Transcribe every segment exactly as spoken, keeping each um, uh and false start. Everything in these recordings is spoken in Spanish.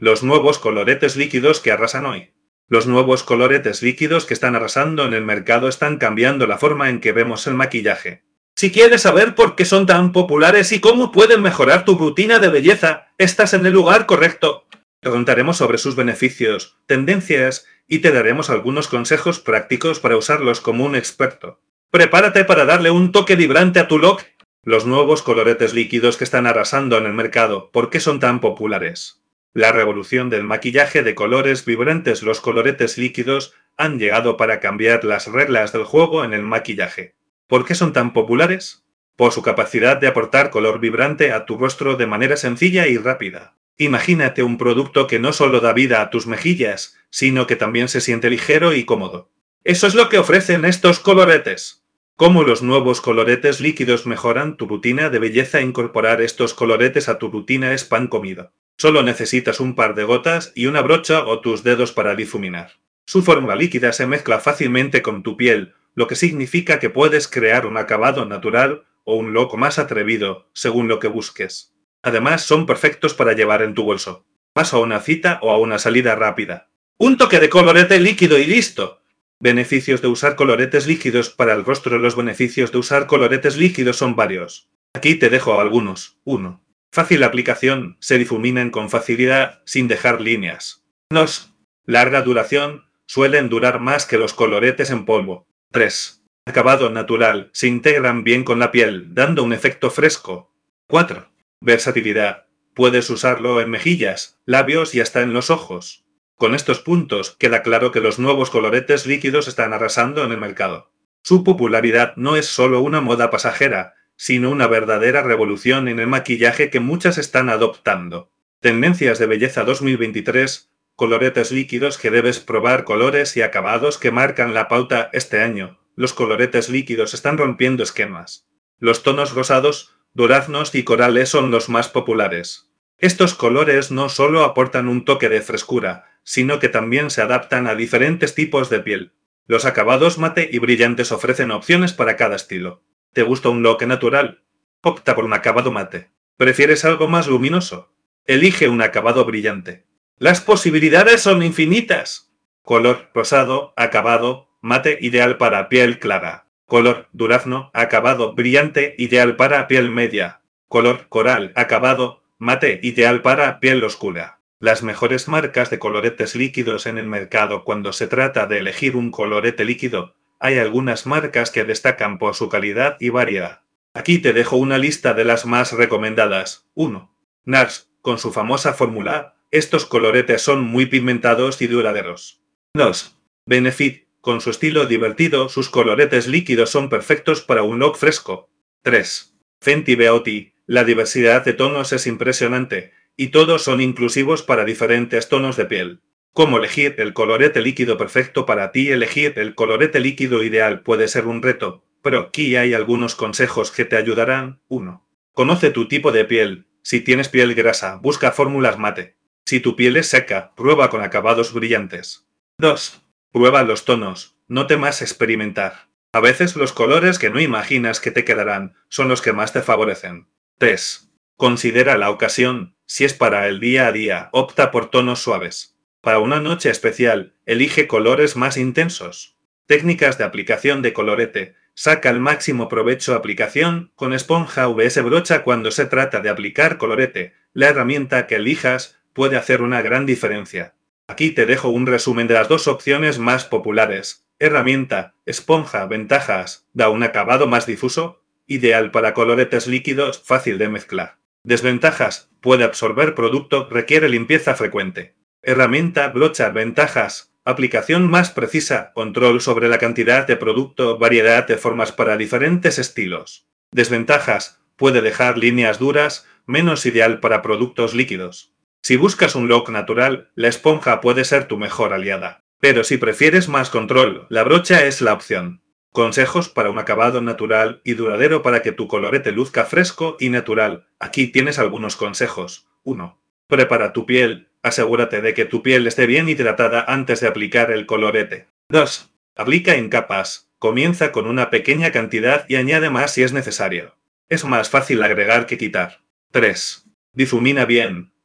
Los nuevos coloretes líquidos que arrasan hoy. Los nuevos coloretes líquidos que están arrasando en el mercado están cambiando la forma en que vemos el maquillaje. Si quieres saber por qué son tan populares y cómo pueden mejorar tu rutina de belleza, estás en el lugar correcto. Te contaremos sobre sus beneficios, tendencias y te daremos algunos consejos prácticos para usarlos como un experto. Prepárate para darle un toque vibrante a tu look. Los nuevos coloretes líquidos que están arrasando en el mercado, ¿por qué son tan populares? La revolución del maquillaje de colores vibrantes. Los coloretes líquidos han llegado para cambiar las reglas del juego en el maquillaje. ¿Por qué son tan populares? Por su capacidad de aportar color vibrante a tu rostro de manera sencilla y rápida. Imagínate un producto que no solo da vida a tus mejillas, sino que también se siente ligero y cómodo. Eso es lo que ofrecen estos coloretes. ¿Cómo los nuevos coloretes líquidos mejoran tu rutina de belleza? Incorporar estos coloretes a tu rutina es pan comido. Solo necesitas un par de gotas y una brocha o tus dedos para difuminar. Su forma líquida se mezcla fácilmente con tu piel, lo que significa que puedes crear un acabado natural o un look más atrevido, según lo que busques. Además, son perfectos para llevar en tu bolso. Vas a una cita o a una salida rápida. Un toque de colorete líquido y listo. Beneficios de usar coloretes líquidos para el rostro. Los beneficios de usar coloretes líquidos son varios. Aquí te dejo algunos. uno. Fácil aplicación, se difuminan con facilidad sin dejar líneas. dos. Larga duración, suelen durar más que los coloretes en polvo. tres. Acabado natural, se integran bien con la piel, dando un efecto fresco. cuatro. Versatilidad, puedes usarlo en mejillas, labios y hasta en los ojos. Con estos puntos queda claro que los nuevos coloretes líquidos están arrasando en el mercado. Su popularidad no es solo una moda pasajera, sino una verdadera revolución en el maquillaje que muchas están adoptando. Tendencias de belleza dos mil veintitrés, coloretes líquidos que debes probar. Colores y acabados que marcan la pauta este año. Los coloretes líquidos están rompiendo esquemas. Los tonos rosados, duraznos y corales son los más populares. Estos colores no solo aportan un toque de frescura, sino que también se adaptan a diferentes tipos de piel. Los acabados mate y brillantes ofrecen opciones para cada estilo. ¿Te gusta un look natural? Opta por un acabado mate. ¿Prefieres algo más luminoso? Elige un acabado brillante. Las posibilidades son infinitas. Color rosado, acabado, mate, ideal para piel clara. Color durazno, acabado brillante, ideal para piel media. Color coral, acabado mate, ideal para piel oscura. Las mejores marcas de coloretes líquidos en el mercado. Cuando se trata de elegir un colorete líquido, hay algunas marcas que destacan por su calidad y variedad. Aquí te dejo una lista de las más recomendadas. uno. NARS, con su famosa fórmula, estos coloretes son muy pigmentados y duraderos. dos. Benefit, con su estilo divertido, sus coloretes líquidos son perfectos para un look fresco. tres. Fenty Beauty, la diversidad de tonos es impresionante, y todos son inclusivos para diferentes tonos de piel. ¿Cómo elegir el colorete líquido perfecto para ti? Elegir el colorete líquido ideal puede ser un reto, pero aquí hay algunos consejos que te ayudarán. uno. Conoce tu tipo de piel. Si tienes piel grasa, busca fórmulas mate. Si tu piel es seca, prueba con acabados brillantes. dos. Prueba los tonos, no temas experimentar. A veces los colores que no imaginas que te quedarán son los que más te favorecen. tres. Considera la ocasión. Si es para el día a día, opta por tonos suaves. Para una noche especial, elige colores más intensos. Técnicas de aplicación de colorete. Saca el máximo provecho. Aplicación con esponja vs brocha. Cuando se trata de aplicar colorete, la herramienta que elijas puede hacer una gran diferencia. Aquí te dejo un resumen de las dos opciones más populares. Herramienta, esponja. Ventajas: da un acabado más difuso, ideal para coloretes líquidos, fácil de mezclar. Desventajas: puede absorber producto, requiere limpieza frecuente. Herramienta, brocha. Ventajas: aplicación más precisa, control sobre la cantidad de producto, variedad de formas para diferentes estilos. Desventajas: puede dejar líneas duras, menos ideal para productos líquidos. Si buscas un look natural, la esponja puede ser tu mejor aliada. Pero si prefieres más control, la brocha es la opción. Consejos para un acabado natural y duradero. Para que tu colorete luzca fresco y natural, aquí tienes algunos consejos. uno. Prepara tu piel. Asegúrate de que tu piel esté bien hidratada antes de aplicar el colorete. dos. Aplica en capas. Comienza con una pequeña cantidad y añade más si es necesario. Es más fácil agregar que quitar. tres. Difumina bien.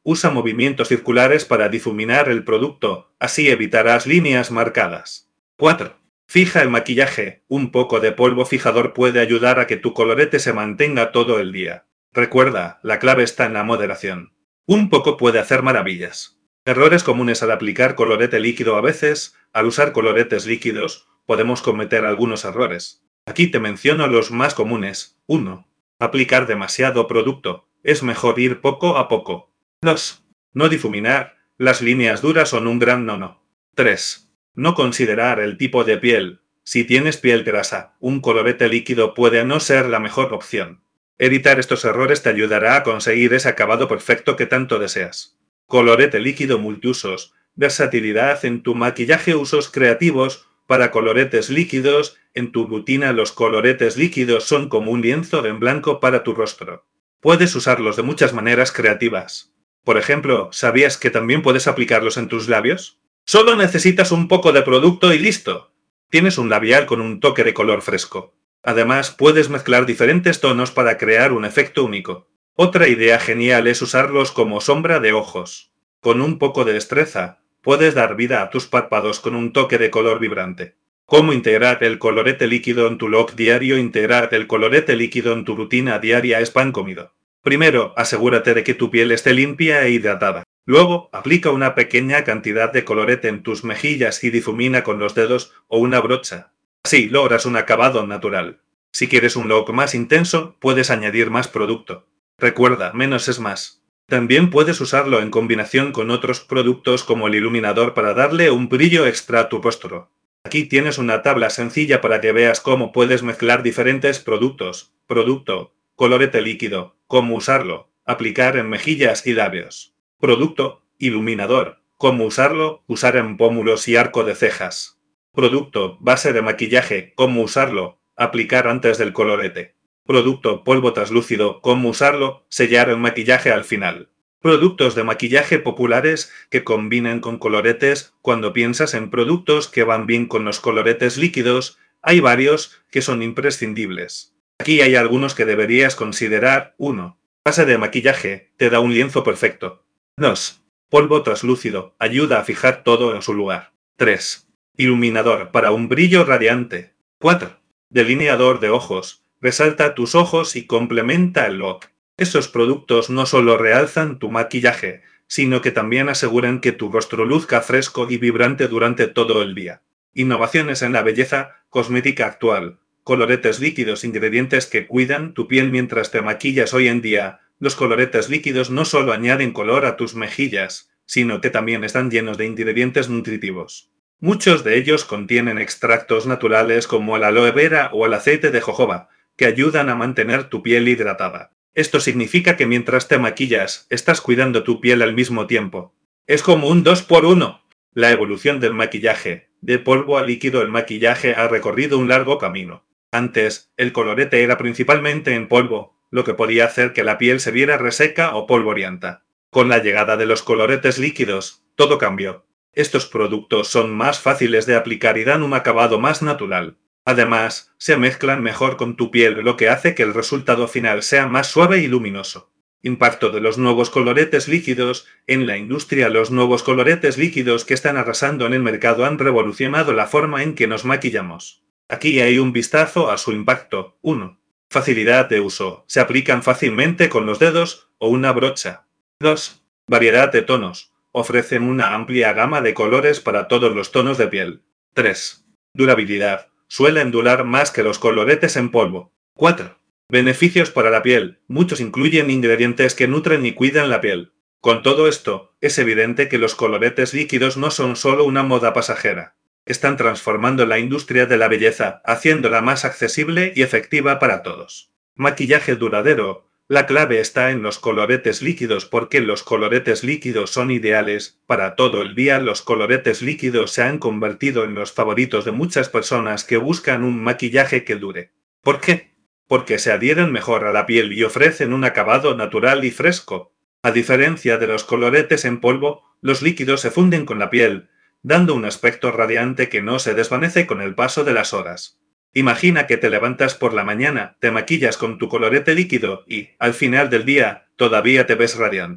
Usa movimientos circulares para difuminar el producto, así evitarás líneas marcadas. cuatro. Fija el maquillaje. Un poco de polvo fijador puede ayudar a que tu colorete se mantenga todo el día. Recuerda, la clave está en la moderación. Un poco puede hacer maravillas. Errores comunes al aplicar colorete líquido. A veces, al usar coloretes líquidos, podemos cometer algunos errores. Aquí te menciono los más comunes. uno. Aplicar demasiado producto. Es mejor ir poco a poco. dos. No difuminar. Las líneas duras son un gran no-no. tres. No considerar el tipo de piel. Si tienes piel grasa, un colorete líquido puede no ser la mejor opción. Evitar estos errores te ayudará a conseguir ese acabado perfecto que tanto deseas. Colorete líquido multiusos. Versatilidad en tu maquillaje. Usos creativos para coloretes líquidos. En tu rutina los coloretes líquidos son como un lienzo en blanco para tu rostro. Puedes usarlos de muchas maneras creativas. Por ejemplo, ¿sabías que también puedes aplicarlos en tus labios? Solo necesitas un poco de producto y listo. Tienes un labial con un toque de color fresco. Además, puedes mezclar diferentes tonos para crear un efecto único. Otra idea genial es usarlos como sombra de ojos. Con un poco de destreza, puedes dar vida a tus párpados con un toque de color vibrante. ¿Cómo integrar el colorete líquido en tu look diario? Integrar el colorete líquido en tu rutina diaria es pan comido. Primero, asegúrate de que tu piel esté limpia e hidratada. Luego, aplica una pequeña cantidad de colorete en tus mejillas y difumina con los dedos o una brocha. Así logras un acabado natural. Si quieres un look más intenso, puedes añadir más producto. Recuerda, menos es más. También puedes usarlo en combinación con otros productos como el iluminador para darle un brillo extra a tu rostro. Aquí tienes una tabla sencilla para que veas cómo puedes mezclar diferentes productos. Producto, colorete líquido, cómo usarlo, aplicar en mejillas y labios. Producto, iluminador, cómo usarlo, usar en pómulos y arco de cejas. Producto, base de maquillaje, cómo usarlo, aplicar antes del colorete. Producto, polvo translúcido, cómo usarlo, sellar el maquillaje al final. Productos de maquillaje populares que combinen con coloretes. Cuando piensas en productos que van bien con los coloretes líquidos, hay varios que son imprescindibles. Aquí hay algunos que deberías considerar. uno. Base de maquillaje, te da un lienzo perfecto. dos. Polvo translúcido, ayuda a fijar todo en su lugar. tres. Iluminador, para un brillo radiante. cuatro. Delineador de ojos, resalta tus ojos y complementa el look. Esos productos no solo realzan tu maquillaje, sino que también aseguran que tu rostro luzca fresco y vibrante durante todo el día. Innovaciones en la belleza cosmética actual. Coloretes líquidos, ingredientes que cuidan tu piel mientras te maquillas. Hoy en día, los coloretes líquidos no solo añaden color a tus mejillas, sino que también están llenos de ingredientes nutritivos. Muchos de ellos contienen extractos naturales como el aloe vera o el aceite de jojoba, que ayudan a mantener tu piel hidratada. Esto significa que mientras te maquillas, estás cuidando tu piel al mismo tiempo. Es como un dos por uno. La evolución del maquillaje. De polvo a líquido, el maquillaje ha recorrido un largo camino. Antes, el colorete era principalmente en polvo, lo que podía hacer que la piel se viera reseca o polvorienta. Con la llegada de los coloretes líquidos, todo cambió. Estos productos son más fáciles de aplicar y dan un acabado más natural. Además, se mezclan mejor con tu piel, lo que hace que el resultado final sea más suave y luminoso. Impacto de los nuevos coloretes líquidos en la industria. Los nuevos coloretes líquidos que están arrasando en el mercado han revolucionado la forma en que nos maquillamos. Aquí hay un vistazo a su impacto. uno. Facilidad de uso. Se aplican fácilmente con los dedos o una brocha. dos. Variedad de tonos. Ofrecen una amplia gama de colores para todos los tonos de piel. tres. Durabilidad. Suelen durar más que los coloretes en polvo. cuatro. Beneficios para la piel. Muchos incluyen ingredientes que nutren y cuidan la piel. Con todo esto, es evidente que los coloretes líquidos no son solo una moda pasajera. Están transformando la industria de la belleza, haciéndola más accesible y efectiva para todos. Maquillaje duradero. La clave está en los coloretes líquidos porque los coloretes líquidos son ideales para todo el día. Los coloretes líquidos se han convertido en los favoritos de muchas personas que buscan un maquillaje que dure. ¿Por qué? Porque se adhieren mejor a la piel y ofrecen un acabado natural y fresco. A diferencia de los coloretes en polvo, los líquidos se funden con la piel, dando un aspecto radiante que no se desvanece con el paso de las horas. Imagina que te levantas por la mañana, te maquillas con tu colorete líquido y, al final del día, todavía te ves radiante.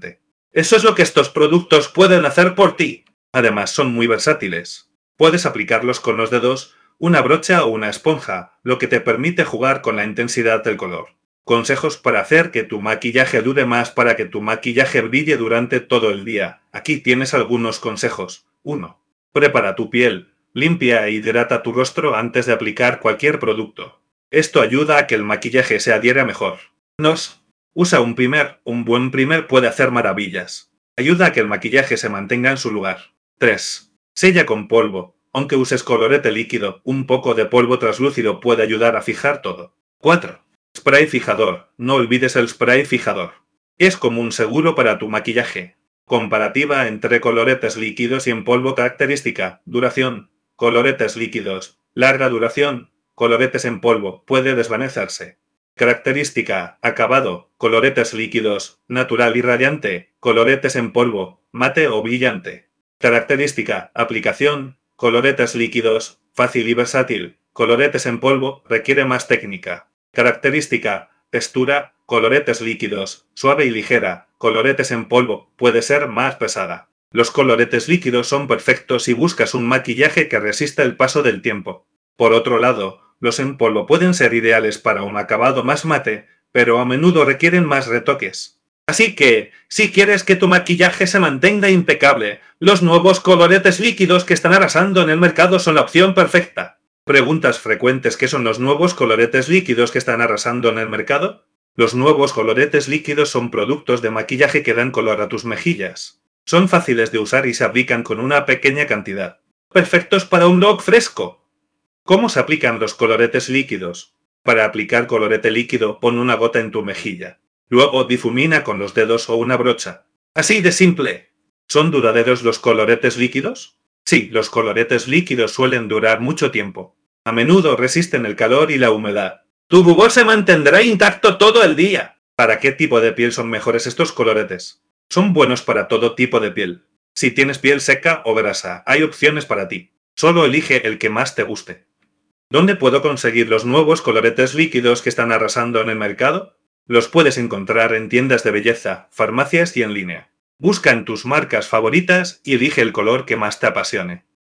Eso es lo que estos productos pueden hacer por ti. Además, son muy versátiles. Puedes aplicarlos con los dedos, una brocha o una esponja, lo que te permite jugar con la intensidad del color. Consejos para hacer que tu maquillaje dure más para que tu maquillaje brille durante todo el día. Aquí tienes algunos consejos. uno. Prepara tu piel. Limpia e hidrata tu rostro antes de aplicar cualquier producto. Esto ayuda a que el maquillaje se adhiera mejor. dos. Usa un primer. Un buen primer puede hacer maravillas. Ayuda a que el maquillaje se mantenga en su lugar. tres. Sella con polvo. Aunque uses colorete líquido, un poco de polvo translúcido puede ayudar a fijar todo. cuatro. Spray fijador. No olvides el spray fijador. Es como un seguro para tu maquillaje. Comparativa entre coloretes líquidos y en polvo. Característica. Duración. Coloretes líquidos. Larga duración. Coloretes en polvo. Puede desvanecerse. Característica. Acabado. Coloretes líquidos. Natural y radiante. Coloretes en polvo. Mate o brillante. Característica. Aplicación. Coloretes líquidos. Fácil y versátil. Coloretes en polvo. Requiere más técnica. Característica. Textura. Coloretes líquidos. Suave y ligera. Coloretes en polvo. Puede ser más pesada. Los coloretes líquidos son perfectos si buscas un maquillaje que resista el paso del tiempo. Por otro lado, los en polvo pueden ser ideales para un acabado más mate, pero a menudo requieren más retoques. Así que, si quieres que tu maquillaje se mantenga impecable, los nuevos coloretes líquidos que están arrasando en el mercado son la opción perfecta. Preguntas frecuentes: ¿qué son los nuevos coloretes líquidos que están arrasando en el mercado? Los nuevos coloretes líquidos son productos de maquillaje que dan color a tus mejillas. Son fáciles de usar y se aplican con una pequeña cantidad. Perfectos para un look fresco. ¿Cómo se aplican los coloretes líquidos? Para aplicar colorete líquido, pon una gota en tu mejilla. Luego difumina con los dedos o una brocha. Así de simple. ¿Son duraderos los coloretes líquidos? Sí, los coloretes líquidos suelen durar mucho tiempo. A menudo resisten el calor y la humedad. Tu rubor se mantendrá intacto todo el día. ¿Para qué tipo de piel son mejores estos coloretes? Son buenos para todo tipo de piel. Si tienes piel seca o grasa, hay opciones para ti. Solo elige el que más te guste. ¿Dónde puedo conseguir los nuevos coloretes líquidos que están arrasando en el mercado? Los puedes encontrar en tiendas de belleza, farmacias y en línea. Busca en tus marcas favoritas y elige el color que más te apasione.